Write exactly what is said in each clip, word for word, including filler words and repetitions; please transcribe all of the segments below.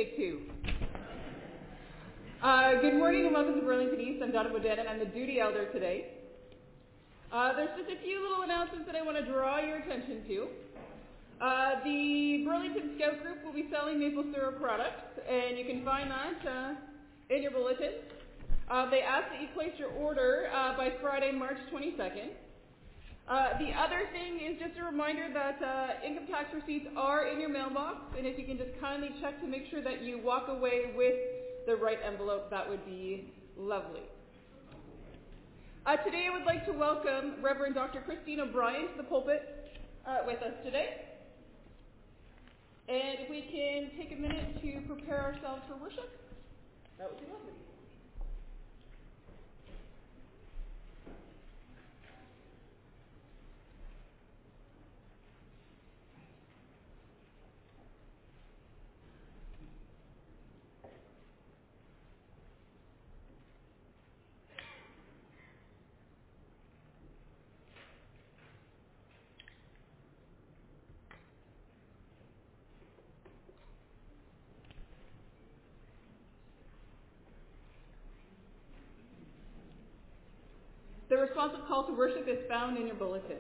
take two. Uh, good morning and welcome to Burlington East. I'm Donna Bodette and I'm the duty elder today. Uh, there's just a few little announcements that I want to draw your attention to. Uh, the Burlington Scout Group will be selling maple syrup products, and you can find that uh, in your bulletin. Uh, they ask that you place your order uh, by Friday, March twenty-second. Uh, the other thing is just a reminder that uh, income tax receipts are in your mailbox, and if you can just kindly check to make sure that you walk away with the right envelope, that would be lovely. Uh, today I would like to welcome Reverend Doctor Christine O'Brien to the pulpit uh, with us today. And if we can take a minute to prepare ourselves for worship, that would be lovely. The responsive call to worship is found in your bulletin.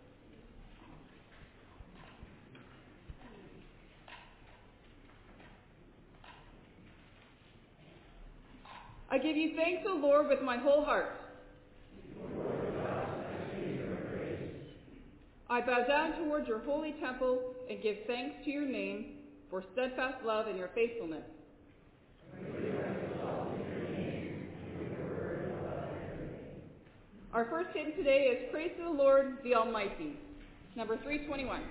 I give you thanks, O Lord, with my whole heart. I bow down toward your holy temple and give thanks to your name for steadfast love and your faithfulness. Our first hymn today is Praise to the Lord, the Almighty, number three twenty-one.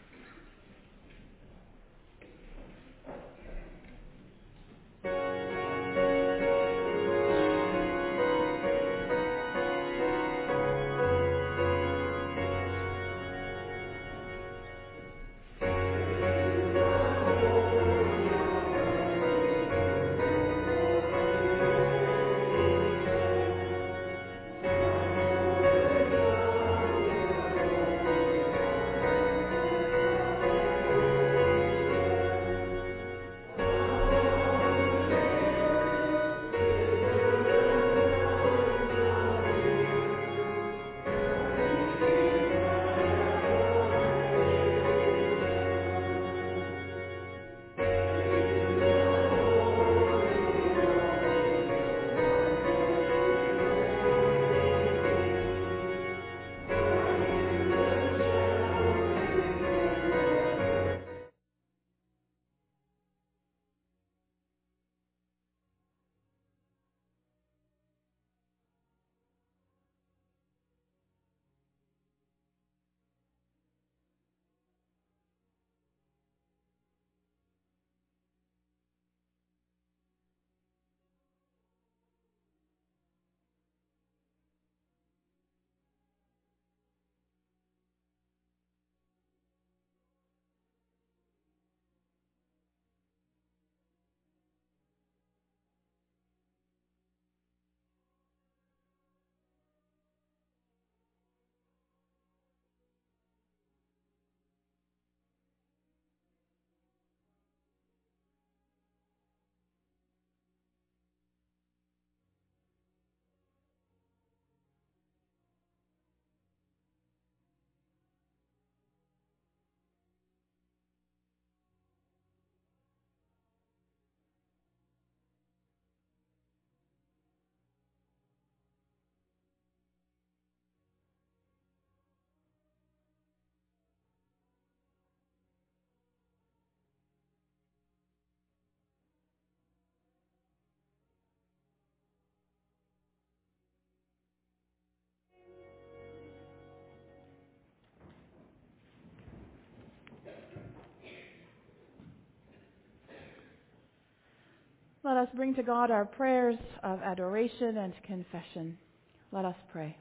Let us bring to God our prayers of adoration and confession. Let us pray.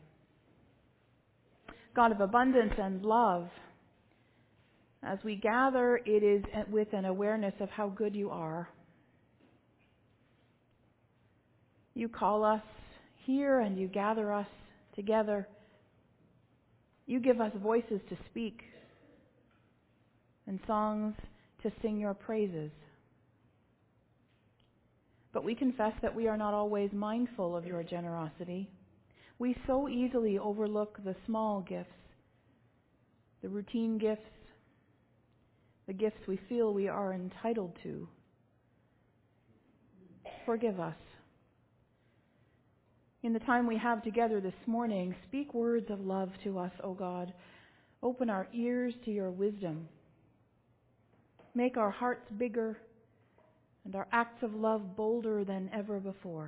God of abundance and love, as we gather, it is with an awareness of how good you are. You call us here and you gather us together. You give us voices to speak and songs to sing your praises. but we confess that we are not always mindful of your generosity. We so easily overlook the small gifts, the routine gifts, the gifts we feel we are entitled to. Forgive us. In the time we have together this morning, speak words of love to us, O God. Open our ears to your wisdom. Make our hearts bigger and our acts of love bolder than ever before.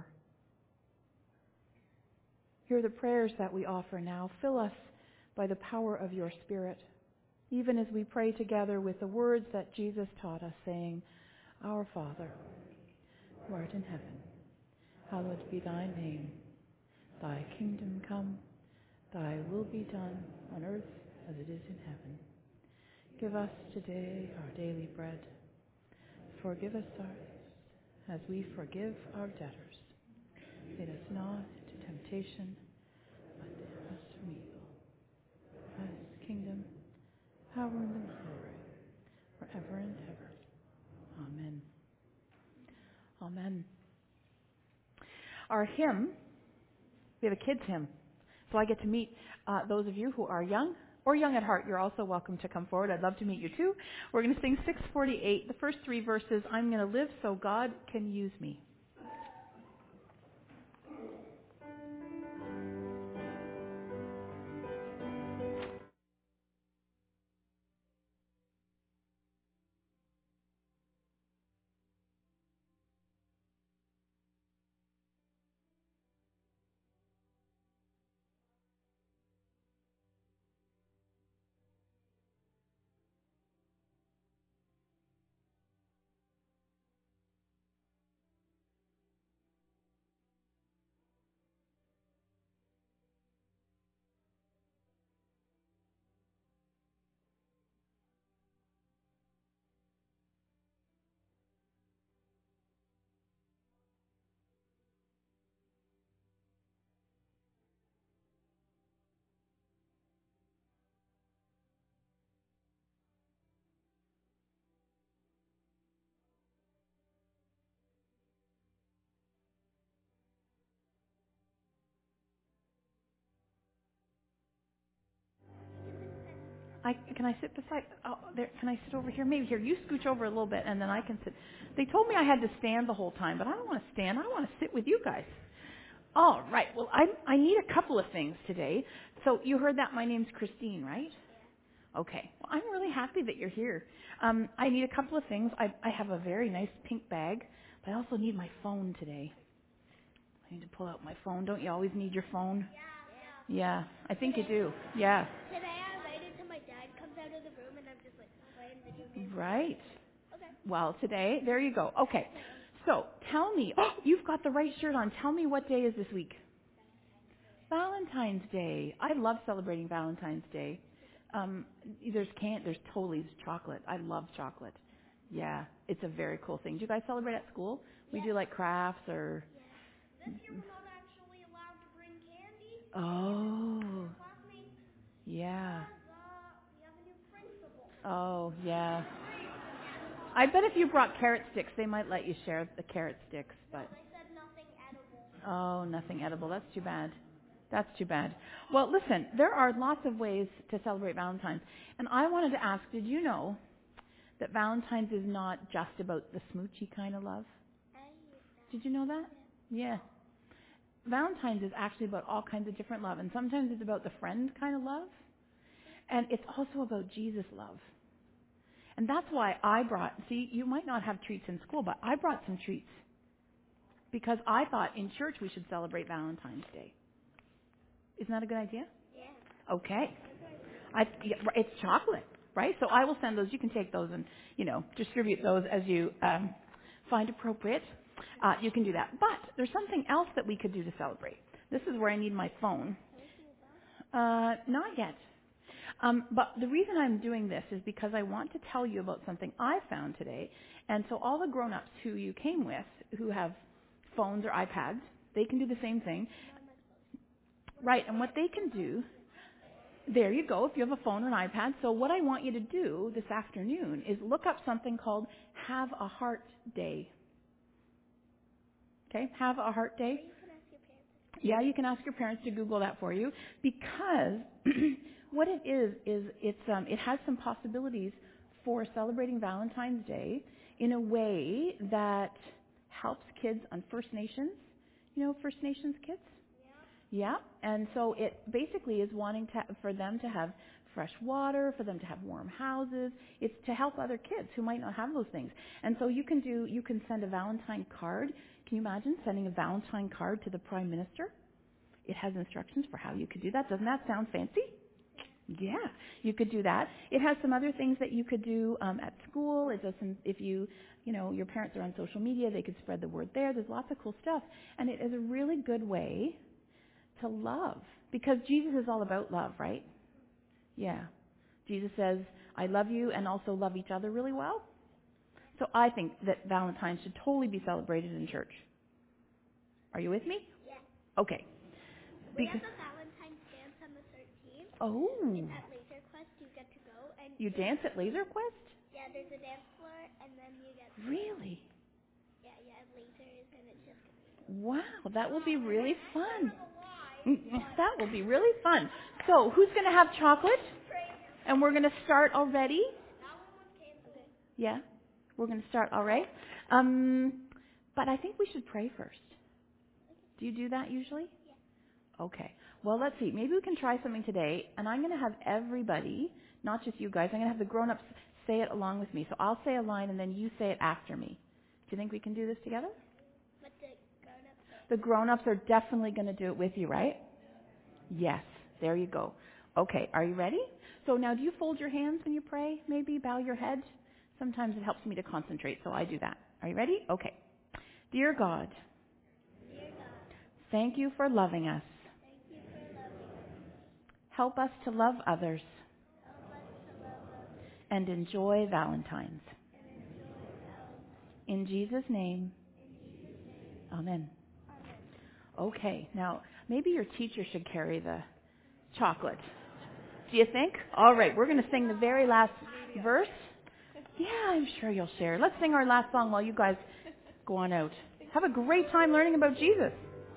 Hear the prayers that we offer now. Fill us by the power of your Spirit, even as we pray together with the words that Jesus taught us, saying, Our Father, who art in heaven, hallowed be thy name. Thy kingdom come, thy will be done on earth as it is in heaven. Give us today our daily bread. Forgive us our debts as we forgive our debtors. Lead us not into temptation, but deliver us from evil. For thine is the kingdom, power, and the glory, forever and ever. Amen. Amen. Our hymn, we have a kids' hymn, so I get to meet uh, those of you who are young or young at heart. You're also welcome to come forward. I'd love to meet you too. We're going to sing six forty-eight, the first three verses, I'm going to live so God can use me. I, can I sit beside, oh, there, can I sit over here? Maybe here. You scooch over a little bit and then I can sit. They told me I had to stand the whole time, but I don't want to stand. I want to sit with you guys. All right. Well, I, I need a couple of things today. So you heard that my name's Christine, right? Okay. Well, I'm really happy that you're here. Um, I need a couple of things. I, I have a very nice pink bag, but I also need my phone today. I need to pull out my phone. Don't you always need your phone? Yeah. Yeah, I think you do. Yeah. Today I waited till my dad comes out of the room and I'm just like playing video games. Right. Okay. Well, today, there you go. Okay. So, tell me, oh, you've got the right shirt on. Tell me what day is this week? Valentine's Day. I love celebrating Valentine's Day. Um, there's can there's totally chocolate. I love chocolate. Yeah, it's a very cool thing. Do you guys celebrate at school? We do like crafts or. Yeah. This year we're not actually allowed to bring candy. Oh. Classmates. Yeah. Because, uh, we have a new principal. Oh, yeah. I bet if you brought carrot sticks, they might let you share the carrot sticks, but. No, they said nothing edible. Oh, nothing edible. That's too bad. That's too bad. Well, listen, there are lots of ways to celebrate Valentine's. And I wanted to ask, did you know that Valentine's is not just about the smoochy kind of love? I hate that. Did you know that? Yeah. Valentine's is actually about all kinds of different love. And sometimes it's about the friend kind of love. And it's also about Jesus' love. And that's why I brought, see, you might not have treats in school, but I brought some treats. Because I thought in church we should celebrate Valentine's Day. Isn't that a good idea? Yeah. Okay. I, yeah, it's chocolate, right? So I will send those. You can take those and, you know, distribute those as you um, find appropriate. Uh, you can do that. But there's something else that we could do to celebrate. This is where I need my phone. Uh, not yet. Um, but the reason I'm doing this is because I want to tell you about something I found today. And so all the grown-ups who you came with, who have phones or iPads, they can do the same thing. Right, and what they can do, there you go, if you have a phone or an iPad. So what I want you to do this afternoon is look up something called Have a Heart Day. Okay, have a heart Or day. you can ask your parents. Yeah, you can ask your parents to Google that for you, because what it is is it's um, it has some possibilities for celebrating Valentine's Day in a way that helps kids on First Nations. You know First Nations kids? Yeah, and so it basically is wanting to, for them to have fresh water, for them to have warm houses. It's to help other kids who might not have those things. And so you can do, you can send a Valentine card. Can you imagine sending a Valentine card to the Prime Minister? It has instructions for how you could do that. Doesn't that sound fancy? Yeah, you could do that. It has some other things that you could do um, at school. It does some, if you, you know, your parents are on social media, they could spread the word there. There's lots of cool stuff. And it is a really good way to love, because Jesus is all about love, right? Yeah. Jesus says, I love you, and also love each other really well. So I think that Valentine's should totally be celebrated in church. Are you with me? Yeah. Okay. We Because, have a Valentine's dance on the thirteenth. oh, At Laser Quest, you get to go. And you dance at Laser Quest? Yeah, there's a dance floor, and then you get. Really? Yeah, you have lasers, and it's just. Wow, that will be really fun. That will be really fun. So, who's going to have chocolate? And we're going to start already. Yeah, we're going to start all right. Um, but I think we should pray first. Do you do that usually? Yeah. Okay. Well, let's see. Maybe we can try something today. And I'm going to have everybody, not just you guys, I'm going to have the grown-ups say it along with me. So I'll say a line and then you say it after me. Do you think we can do this together? But the grown-ups. The grown-ups are definitely going to do it with you, right? Yes. There you go. Okay. Are you ready? So now, do you fold your hands when you pray? Maybe bow your head? Sometimes it helps me to concentrate, so I do that. Are you ready? Okay. Dear God, Dear God, thank you for loving us. thank you for loving us. Help us to love others Help us to love others and enjoy Valentine's. and enjoy Valentine's. In Jesus' name, In Jesus' name, amen. amen. Okay. Now, maybe your teacher should carry the chocolate. Do you think? All right. We're going to sing the very last verse. Yeah, I'm sure you'll share. Let's sing our last song while you guys go on out. Have a great time learning about Jesus.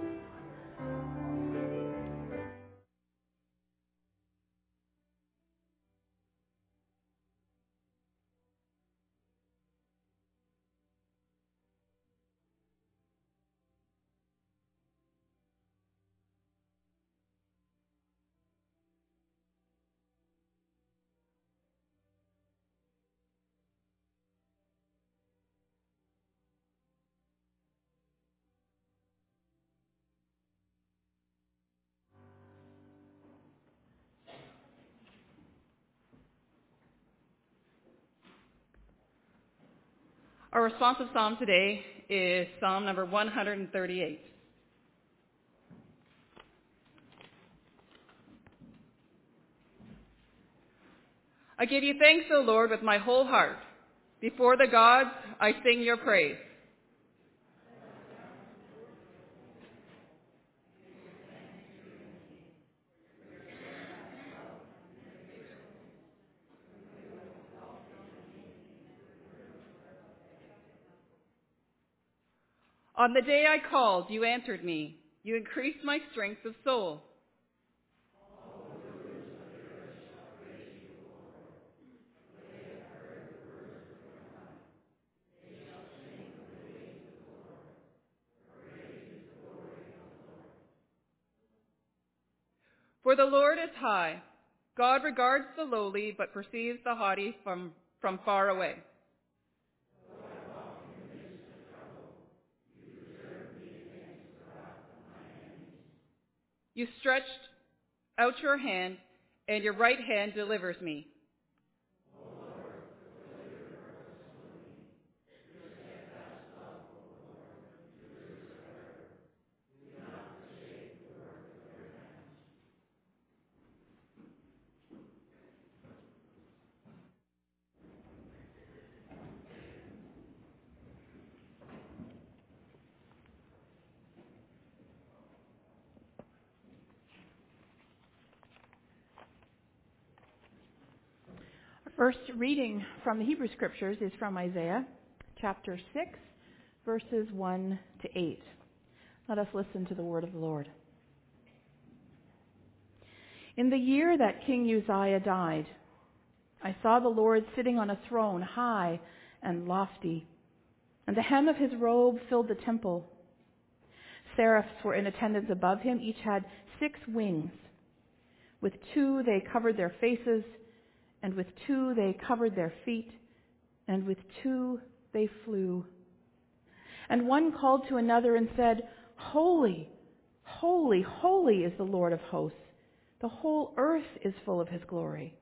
Our responsive psalm today is Psalm number one hundred thirty-eight. I give you thanks, O Lord, with my whole heart. Before the gods, I sing your praise. On the day I called, you answered me. You increased my strength of soul. For the Lord is high. God regards the lowly, but perceives the haughty from, from far away. You stretched out your hand, and your right hand delivers me. Our first reading from the Hebrew Scriptures is from Isaiah chapter six, verses one to eight. Let us listen to the word of the Lord. In the year that King Uzziah died, I saw the Lord sitting on a throne high and lofty, and the hem of his robe filled the temple. Seraphs were in attendance above him. Each had six wings. With two they covered their faces, and with two they covered their feet, and with two they flew. And one called to another and said, Holy, holy, holy is the Lord of hosts. The whole earth is full of his glory.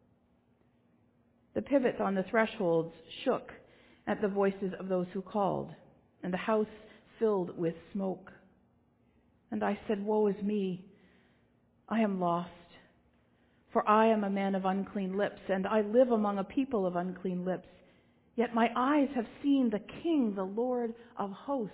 The pivots on the thresholds shook at the voices of those who called, and the house filled with smoke. And I said, Woe is me! I am lost, for I am a man of unclean lips, and I live among a people of unclean lips. Yet my eyes have seen the King, the Lord of hosts.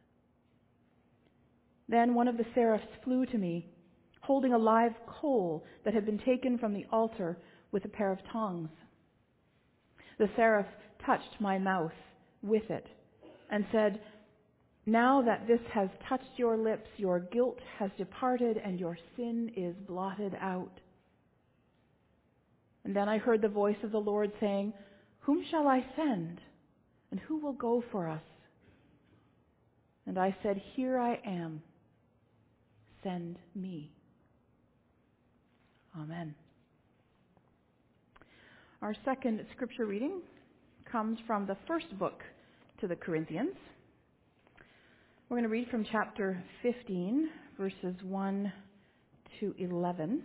Then one of the seraphs flew to me, holding a live coal that had been taken from the altar with a pair of tongs. The seraph touched my mouth with it and said, Now that this has touched your lips, your guilt has departed and your sin is blotted out. And then I heard the voice of the Lord saying, Whom shall I send? And who will go for us? And I said, Here I am. Send me. Amen. Our second scripture reading comes from the first book to the Corinthians. We're going to read from chapter fifteen, verses one to eleven.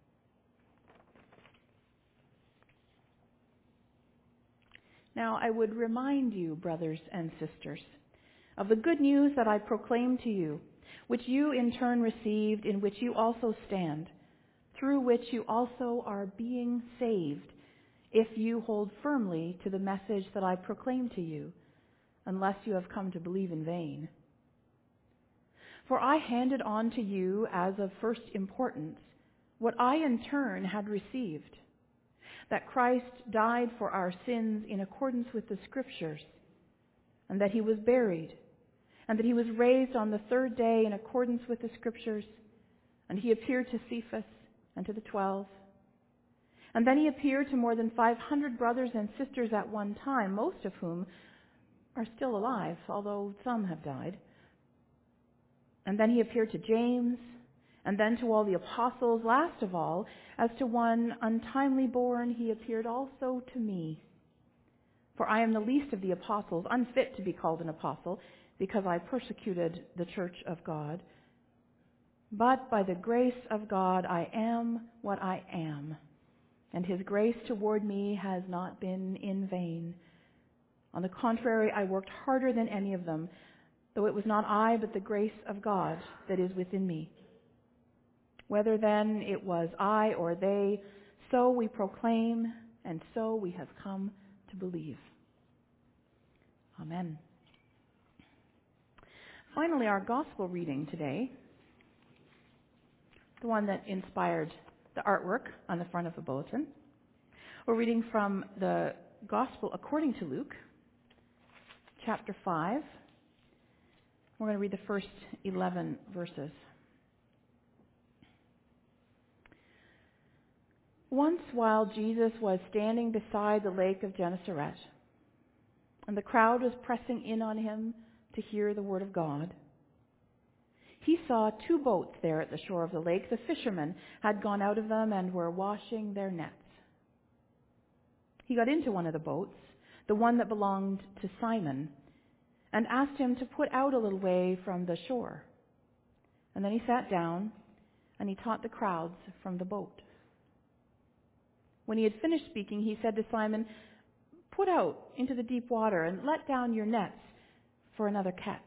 Now I would remind you, brothers and sisters, of the good news that I proclaimed to you, which you in turn received, in which you also stand, through which you also are being saved, if you hold firmly to the message that I proclaimed to you, unless you have come to believe in vain. For I handed on to you as of first importance what I in turn had received, that Christ died for our sins in accordance with the Scriptures, and that he was buried, and that he was raised on the third day in accordance with the Scriptures, and he appeared to Cephas and to the twelve. And then he appeared to more than five hundred brothers and sisters at one time, most of whom are still alive, although some have died. And then he appeared to James, and then to all the apostles. Last of all, as to one untimely born, he appeared also to me. For I am the least of the apostles, unfit to be called an apostle, because I persecuted the church of God. But by the grace of God I am what I am, and his grace toward me has not been in vain. On the contrary, I worked harder than any of them, though it was not I, but the grace of God that is within me. Whether then it was I or they, so we proclaim, and so we have come to believe. Amen. Finally, our gospel reading today, the one that inspired the artwork on the front of the bulletin. We're reading from the Gospel according to Luke, chapter five. We're going to read the first eleven verses. Once while Jesus was standing beside the lake of Gennesaret, and the crowd was pressing in on him to hear the word of God, he saw two boats there at the shore of the lake. The fishermen had gone out of them and were washing their nets. He got into one of the boats, the one that belonged to Simon, and asked him to put out a little way from the shore. And then he sat down and he taught the crowds from the boat. When he had finished speaking, he said to Simon, "Put out into the deep water and let down your nets for another catch."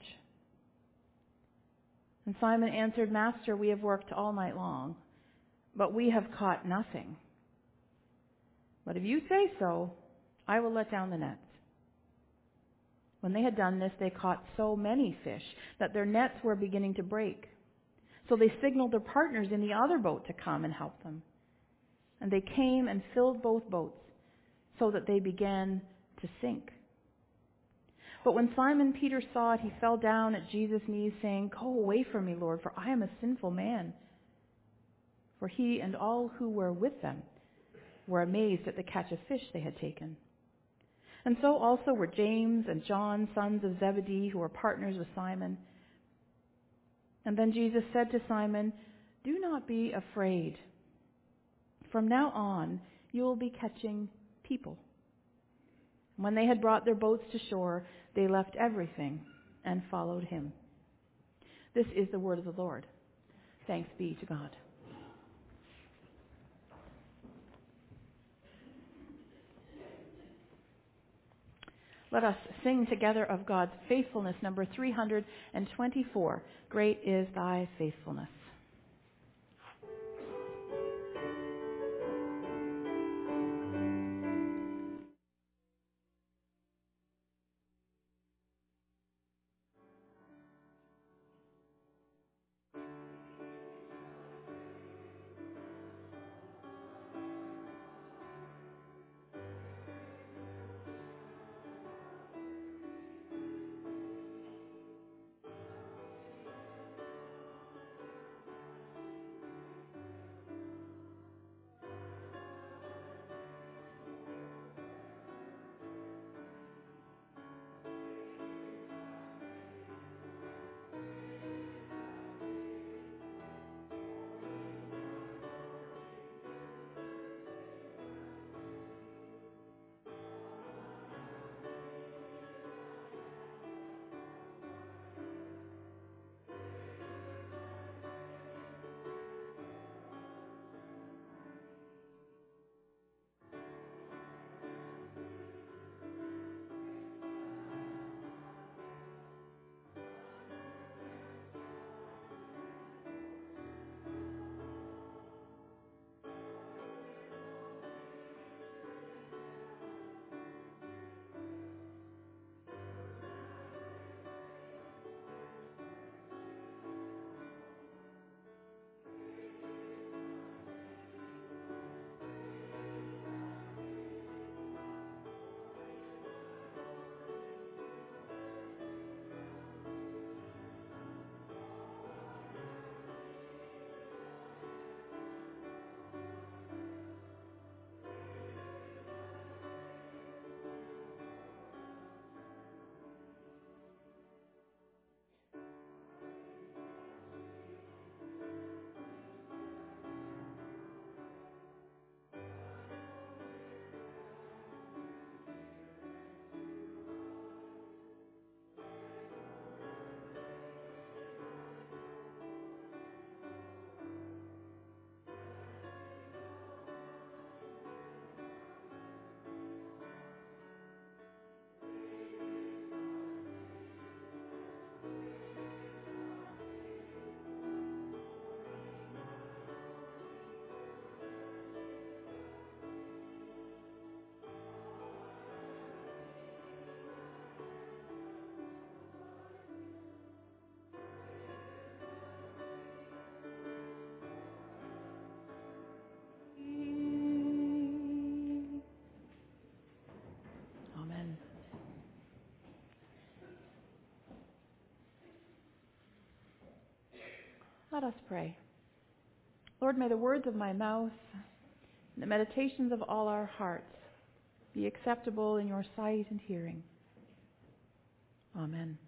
And Simon answered, "Master, we have worked all night long, but we have caught nothing. But if you say so, I will let down the nets." When they had done this, they caught so many fish that their nets were beginning to break. So they signaled their partners in the other boat to come and help them. And they came and filled both boats, so that they began to sink. But when Simon Peter saw it, he fell down at Jesus' knees, saying, "Go away from me, Lord, for I am a sinful man." For he and all who were with them were amazed at the catch of fish they had taken. And so also were James and John, sons of Zebedee, who were partners with Simon. And then Jesus said to Simon, "Do not be afraid. From now on, you will be catching people." When they had brought their boats to shore, they left everything and followed him. This is the word of the Lord. Thanks be to God. Let us sing together of God's faithfulness, number three hundred twenty-four. Great is thy faithfulness. Let us pray. Lord, may the words of my mouth and the meditations of all our hearts be acceptable in your sight and hearing. Amen.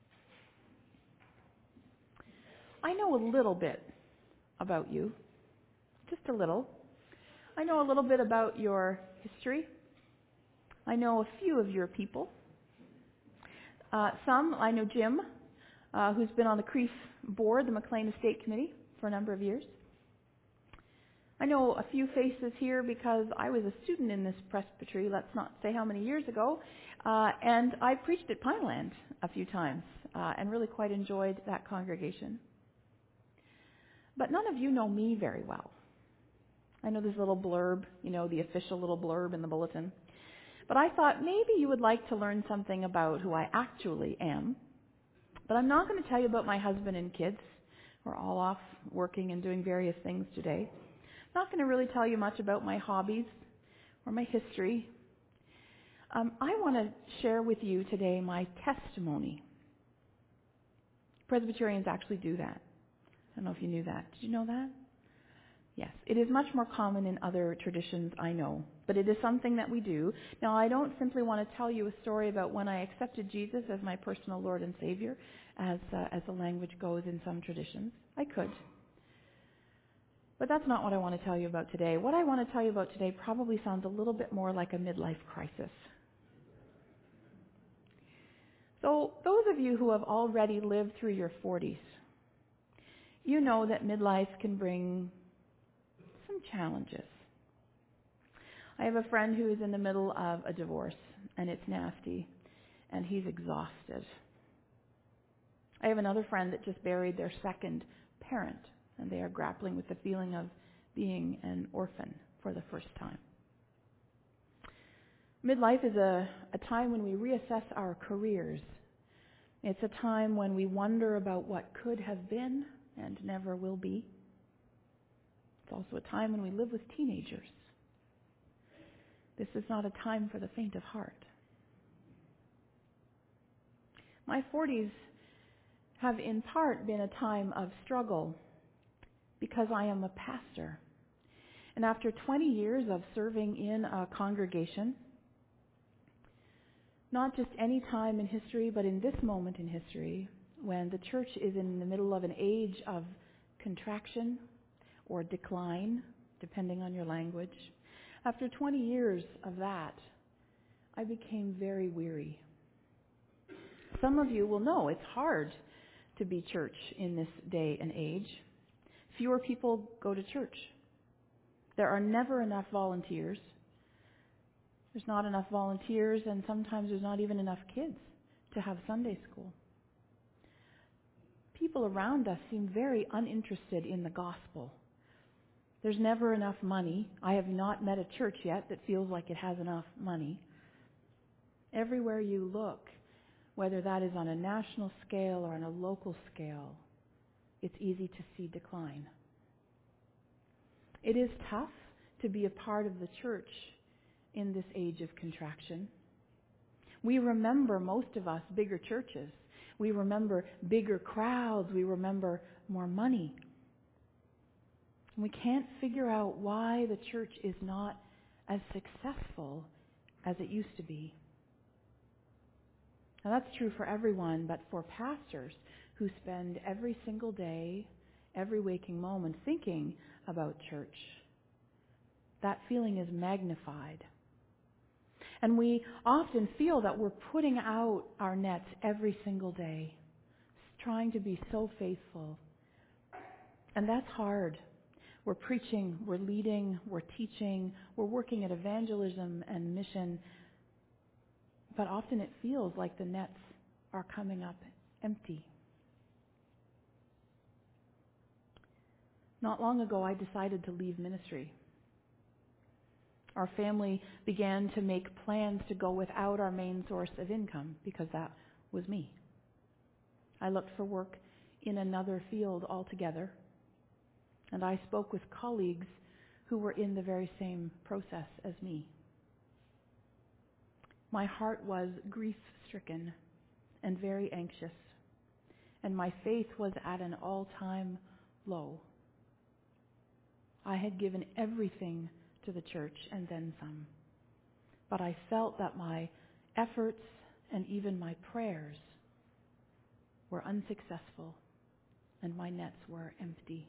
I know a little bit about you, just a little. I know a little bit about your history. I know a few of your people. Uh, some, I know Jim, uh, who's been on the Crieff board, the McLean Estate Committee, for a number of years. I know a few faces here because I was a student in this presbytery, let's not say how many years ago, uh, and I preached at Pineland a few times uh, and really quite enjoyed that congregation. But none of you know me very well. I know this little blurb, you know, the official little blurb in the bulletin. But I thought maybe you would like to learn something about who I actually am. But I'm not going to tell you about my husband and kids. We're all off working and doing various things today. I'm not going to really tell you much about my hobbies or my history. Um, I want to share with you today my testimony. Presbyterians actually do that. I don't know if you knew that. Did you know that? Yes. It is much more common in other traditions, I know, but it is something that we do. Now, I don't simply want to tell you a story about when I accepted Jesus as my personal Lord and Savior, as uh, as the language goes in some traditions. I could. But that's not what I want to tell you about today. What I want to tell you about today probably sounds a little bit more like a midlife crisis. So, those of you who have already lived through your forties, you know that midlife can bring some challenges. I have a friend who is in the middle of a divorce, and it's nasty, and he's exhausted. I have another friend that just buried their second parent, and they are grappling with the feeling of being an orphan for the first time. Midlife is a, a time when we reassess our careers. It's a time when we wonder about what could have been and never will be. It's also a time when we live with teenagers. This is not a time for the faint of heart. My forties have in part been a time of struggle because I am a pastor. And after twenty years of serving in a congregation, not just any time in history, but in this moment in history, when the church is in the middle of an age of contraction or decline, depending on your language, after twenty years of that, I became very weary. Some of you will know it's hard to be church in this day and age. Fewer people go to church. There are never enough volunteers. There's not enough volunteers, and sometimes there's not even enough kids to have Sunday school. People around us seem very uninterested in the gospel. There's never enough money. I have not met a church yet that feels like it has enough money. Everywhere you look, whether that is on a national scale or on a local scale, it's easy to see decline. It is tough to be a part of the church in this age of contraction. We remember, most of us, bigger churches. We remember bigger crowds. We remember more money. We can't figure out why the church is not as successful as it used to be. Now that's true for everyone, but for pastors who spend every single day, every waking moment thinking about church, that feeling is magnified. And we often feel that we're putting out our nets every single day, trying to be so faithful. And that's hard. We're preaching, we're leading, we're teaching, we're working at evangelism and mission, but often it feels like the nets are coming up empty. Not long ago, I decided to leave ministry. Our family began to make plans to go without our main source of income because that was me. I looked for work in another field altogether, and I spoke with colleagues who were in the very same process as me. My heart was grief-stricken and very anxious, and my faith was at an all-time low. I had given everything to the church and then some, but I felt that my efforts and even my prayers were unsuccessful, and my nets were empty.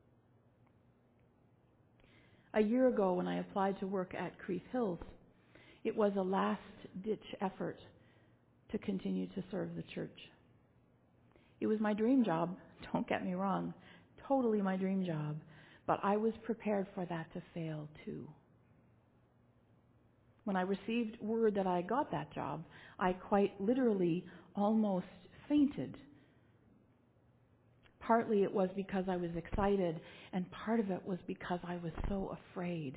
A year ago, when I applied to work at Crieff Hills, it was a last-ditch effort to continue to serve the church. It was my dream job, don't get me wrong, totally my dream job, but I was prepared for that to fail too. When I received word that I got that job, I quite literally almost fainted. Partly it was because I was excited, and part of it was because I was so afraid.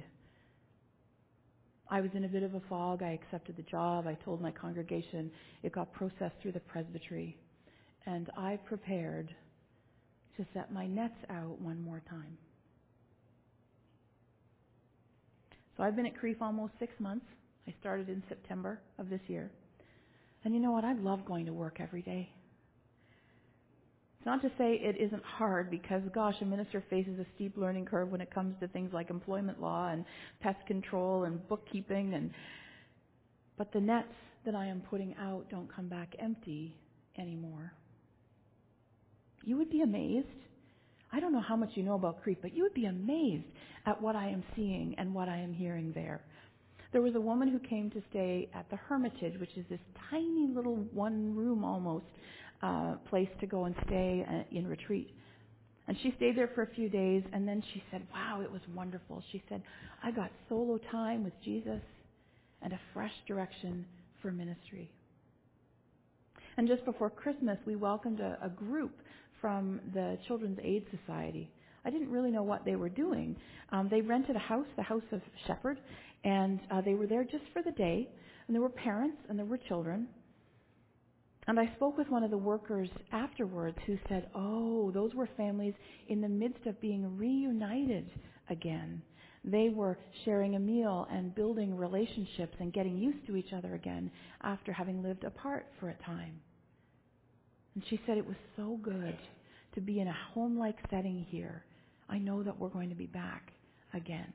I was in a bit of a fog. I accepted the job. I told my congregation. It got processed through the presbytery. And I prepared to set my nets out one more time. So I've been at Crieff almost six months. I started in September of this year. And you know what? I love going to work every day. It's not to say it isn't hard, because, gosh, a minister faces a steep learning curve when it comes to things like employment law and pest control and bookkeeping. And but the nets that I am putting out don't come back empty anymore. You would be amazed. I don't know how much you know about Crete, but you would be amazed at what I am seeing and what I am hearing there. There was a woman who came to stay at the Hermitage, which is this tiny little one-room almost uh, place to go and stay uh, in retreat. And she stayed there for a few days, and then she said, wow, it was wonderful. She said, I got solo time with Jesus and a fresh direction for ministry. And just before Christmas, we welcomed a, a group from the Children's Aid Society. I didn't really know what they were doing. Um, they rented a house, the House of Shepherd, and uh, they were there just for the day. And there were parents and there were children. And I spoke with one of the workers afterwards who said, oh, those were families in the midst of being reunited again. They were sharing a meal and building relationships and getting used to each other again after having lived apart for a time. And she said it was so good to be in a home-like setting here. I know that we're going to be back again.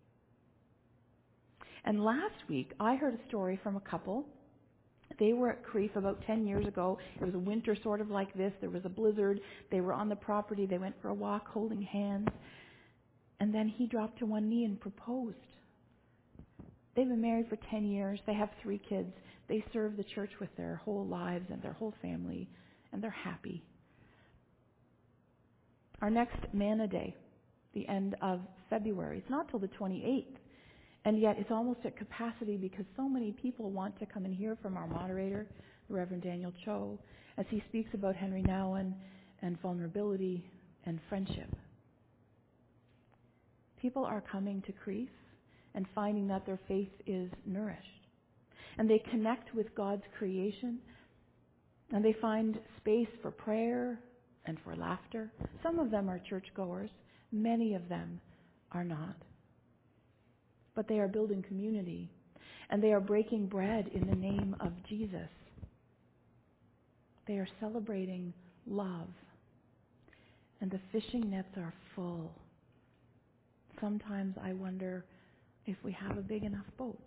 And last week, I heard a story from a couple. They were at Crete about ten years ago. It was a winter sort of like this. There was a blizzard. They were on the property. They went for a walk holding hands. And then he dropped to one knee and proposed. They've been married for ten years. They have three kids. They serve the church with their whole lives and their whole family. And they're happy. Our next Manna Day, the end of February, it's not till the twenty-eighth. And yet it's almost at capacity because so many people want to come and hear from our moderator, the Reverend Daniel Cho, as he speaks about Henry Nouwen and vulnerability and friendship. People are coming to Crete and finding that their faith is nourished. And they connect with God's creation, and they find space for prayer and for laughter. Some of them are churchgoers. Many of them are not. But they are building community, and they are breaking bread in the name of Jesus. They are celebrating love, and the fishing nets are full. Sometimes I wonder if we have a big enough boat.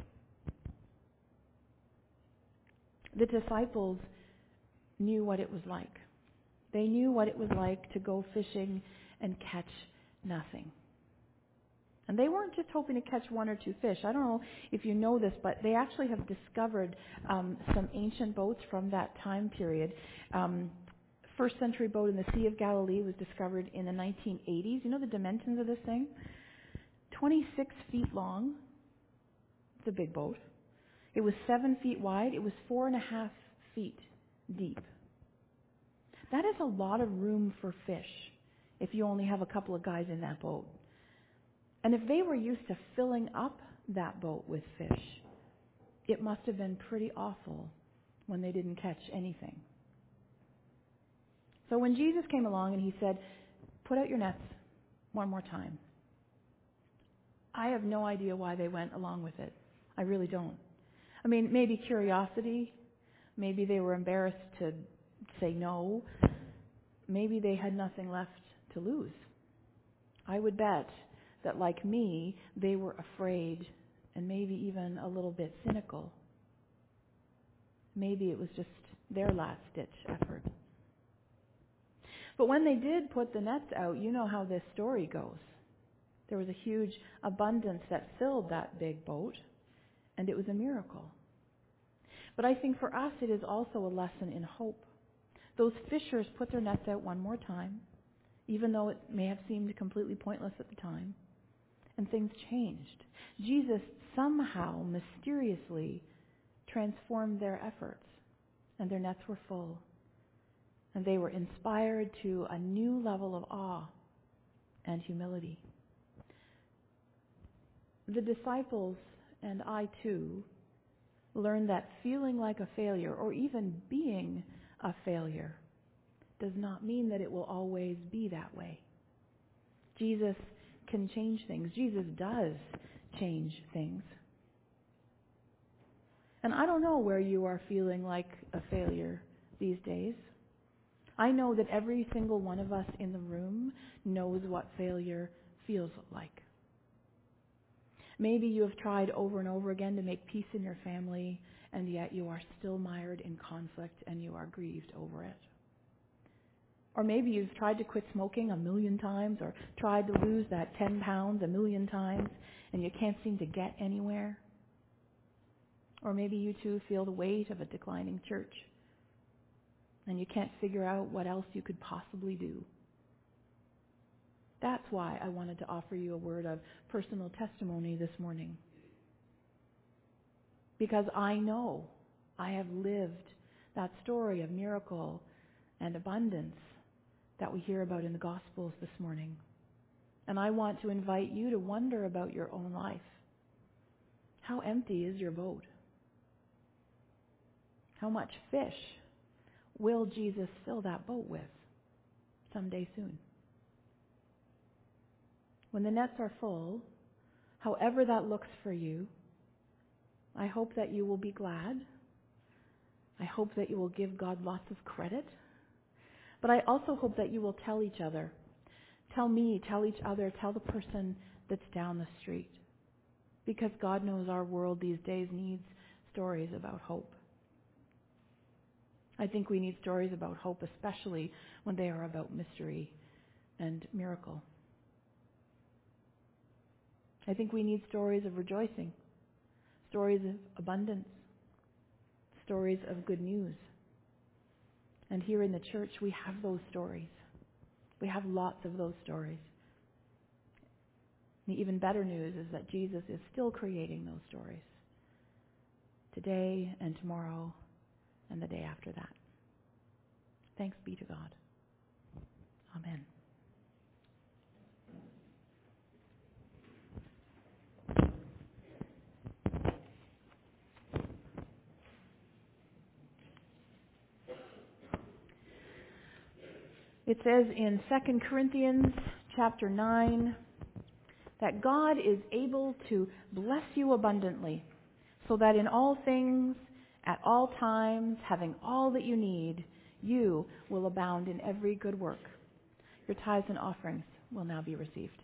The disciples knew what it was like. They knew what it was like to go fishing and catch nothing. And they weren't just hoping to catch one or two fish. I don't know if you know this, but they actually have discovered um, some ancient boats from that time period. Um, first century boat in the Sea of Galilee was discovered in the nineteen eighties. You know the dimensions of this thing? twenty-six feet long. It's a big boat. It was seven feet wide. It was four and a half feet deep. That is a lot of room for fish if you only have a couple of guys in that boat. And if they were used to filling up that boat with fish, it must have been pretty awful when they didn't catch anything. So when Jesus came along and he said, put out your nets one more time, I have no idea why they went along with it. I really don't. I mean, maybe curiosity. Maybe they were embarrassed to say no. Maybe they had nothing left to lose. I would bet that, like me, they were afraid and maybe even a little bit cynical. Maybe it was just their last-ditch effort. But when they did put the nets out, you know how this story goes. There was a huge abundance that filled that big boat, and it was a miracle. But I think for us it is also a lesson in hope. Those fishers put their nets out one more time, even though it may have seemed completely pointless at the time. And things changed. Jesus somehow, mysteriously, transformed their efforts, and their nets were full. And they were inspired to a new level of awe and humility. The disciples, and I too, learned that feeling like a failure, or even being a failure, does not mean that it will always be that way. Jesus can change things. Jesus does change things. And I don't know where you are feeling like a failure these days. I know that every single one of us in the room knows what failure feels like. Maybe you have tried over and over again to make peace in your family, and yet you are still mired in conflict and you are grieved over it. Or maybe you've tried to quit smoking a million times, or tried to lose that ten pounds a million times, and you can't seem to get anywhere. Or maybe you too feel the weight of a declining church, and you can't figure out what else you could possibly do. That's why I wanted to offer you a word of personal testimony this morning. Because I know I have lived that story of miracle and abundance that we hear about in the Gospels this morning. And I want to invite you to wonder about your own life. How empty is your boat? How much fish will Jesus fill that boat with someday soon? When the nets are full, however that looks for you, I hope that you will be glad. I hope that you will give God lots of credit. But I also hope that you will tell each other. Tell me, tell each other, tell the person that's down the street. Because God knows our world these days needs stories about hope. I think we need stories about hope, especially when they are about mystery and miracle. I think we need stories of rejoicing, stories of abundance, stories of good news. And here in the church, we have those stories. We have lots of those stories. The even better news is that Jesus is still creating those stories today and tomorrow and the day after that. Thanks be to God. Amen. It says in Second Corinthians chapter nine that God is able to bless you abundantly, so that in all things, at all times, having all that you need, you will abound in every good work. Your tithes and offerings will now be received.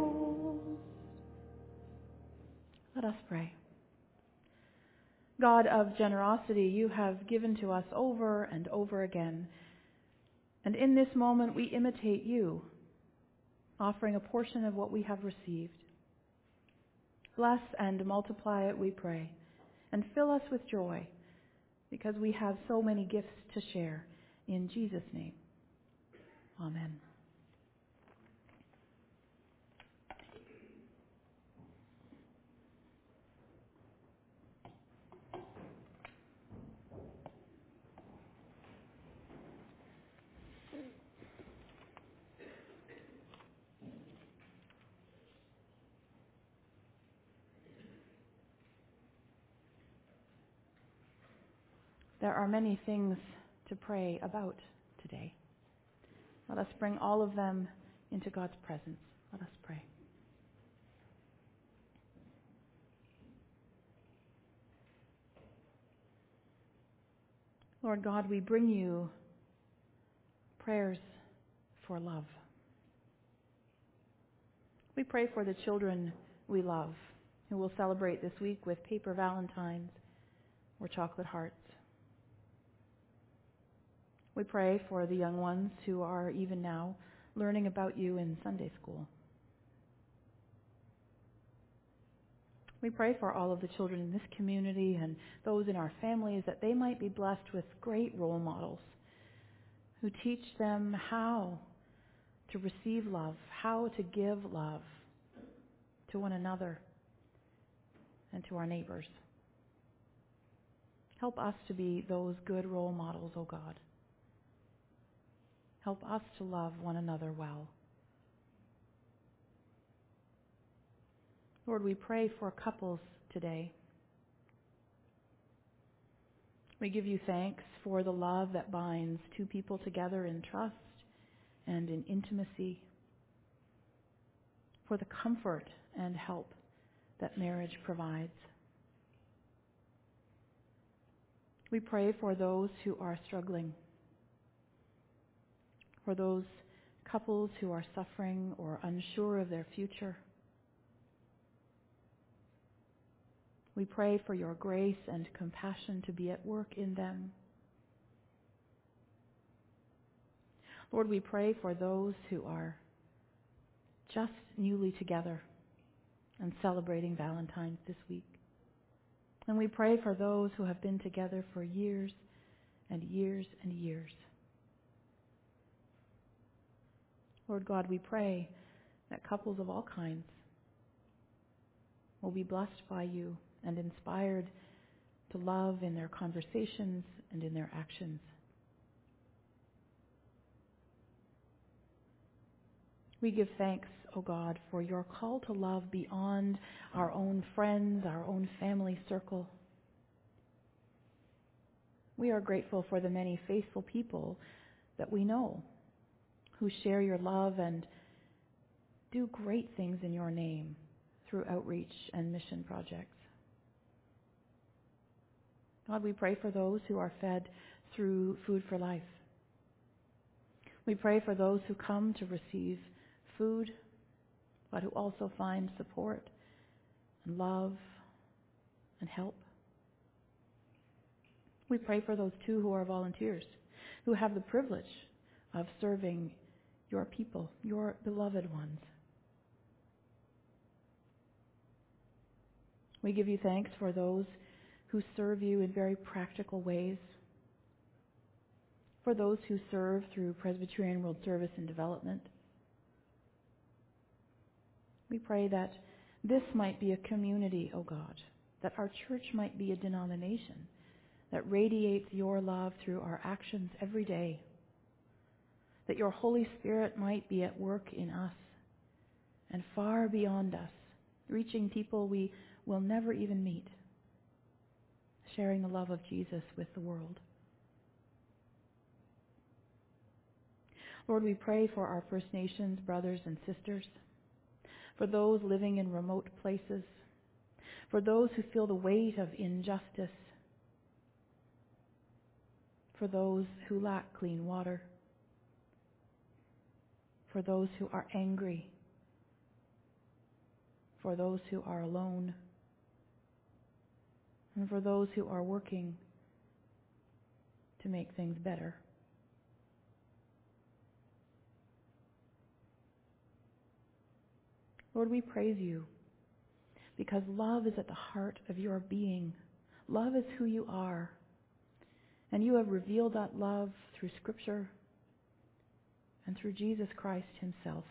God, of generosity, you have given to us over and over again. And in this moment, we imitate you, offering a portion of what we have received. Bless and multiply it, we pray, and fill us with joy, because we have so many gifts to share. In Jesus' name, amen. There are many things to pray about today. Let us bring all of them into God's presence. Let us pray. Lord God, we bring you prayers for love. We pray for the children we love, who will celebrate this week with paper valentines or chocolate hearts. We pray for the young ones who are even now learning about you in Sunday school. We pray for all of the children in this community and those in our families, that they might be blessed with great role models who teach them how to receive love, how to give love to one another and to our neighbors. Help us to be those good role models, O God. Help us to love one another well. Lord, we pray for couples today. We give you thanks for the love that binds two people together in trust and in intimacy, for the comfort and help that marriage provides. We pray for those who are struggling, for those couples who are suffering or unsure of their future. We pray for your grace and compassion to be at work in them. Lord, we pray for those who are just newly together and celebrating Valentine's this week. And we pray for those who have been together for years and years and years. Lord God, we pray that couples of all kinds will be blessed by you and inspired to love in their conversations and in their actions. We give thanks, O God, for your call to love beyond our own friends, our own family circle. We are grateful for the many faithful people that we know who share your love and do great things in your name through outreach and mission projects. God, we pray for those who are fed through Food for Life. We pray for those who come to receive food, but who also find support and love and help. We pray for those too who are volunteers, who have the privilege of serving your people, your beloved ones. We give you thanks for those who serve you in very practical ways, for those who serve through Presbyterian World Service and Development. We pray that this might be a community, O God, that our church might be a denomination that radiates your love through our actions every day, that your Holy Spirit might be at work in us and far beyond us, reaching people we will never even meet, sharing the love of Jesus with the world. Lord, we pray for our First Nations brothers and sisters, for those living in remote places, for those who feel the weight of injustice, for those who lack clean water, for those who are angry, for those who are alone, and for those who are working to make things better. Lord, we praise you because love is at the heart of your being. Love is who you are. And you have revealed that love through Scripture and through Jesus Christ himself.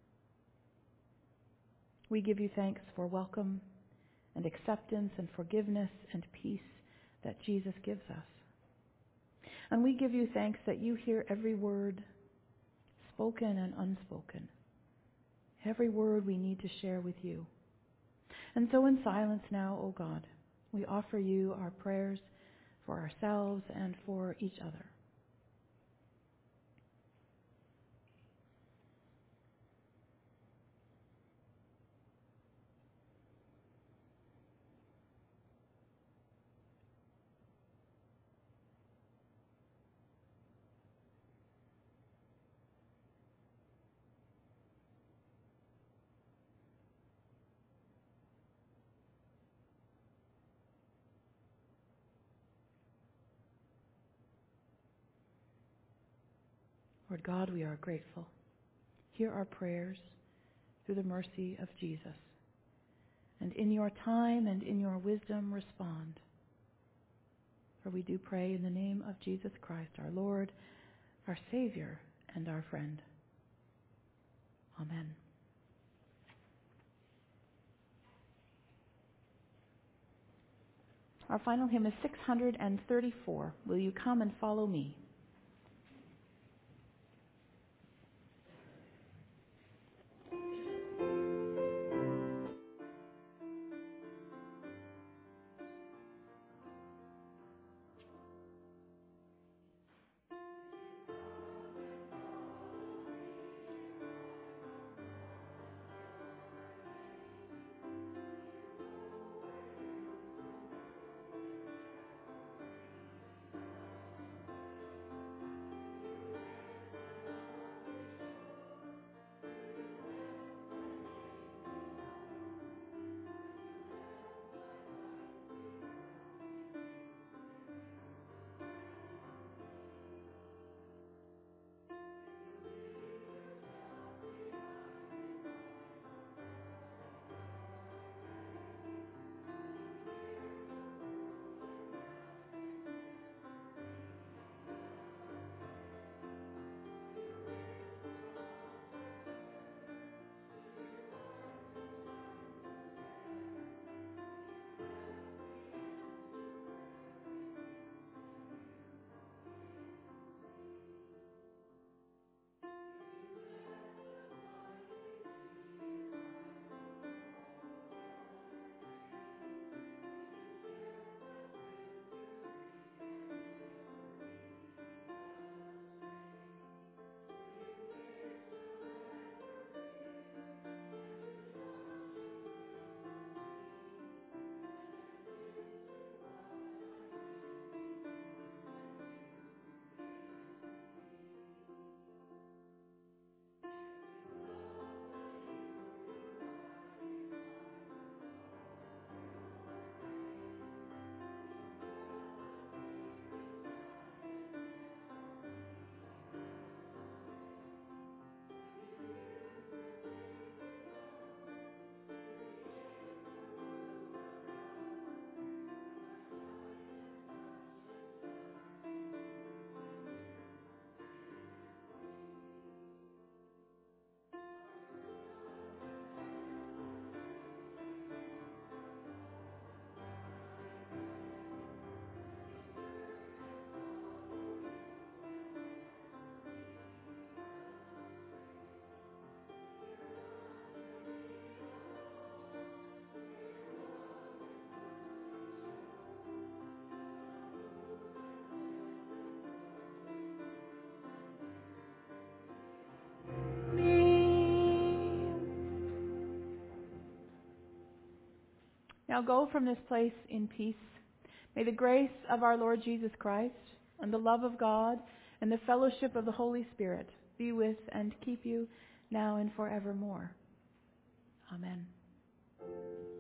We give you thanks for welcome and acceptance and forgiveness and peace that Jesus gives us. And we give you thanks that you hear every word, spoken and unspoken, every word we need to share with you. And so in silence now, O God, we offer you our prayers for ourselves and for each other. Lord God, we are grateful. Hear our prayers through the mercy of Jesus. And in your time and in your wisdom, respond. For we do pray in the name of Jesus Christ, our Lord, our Savior, and our friend. Amen. Our final hymn is six hundred thirty-four. Will you come and follow me? Now go from this place in peace. May the grace of our Lord Jesus Christ and the love of God and the fellowship of the Holy Spirit be with and keep you now and forevermore. Amen.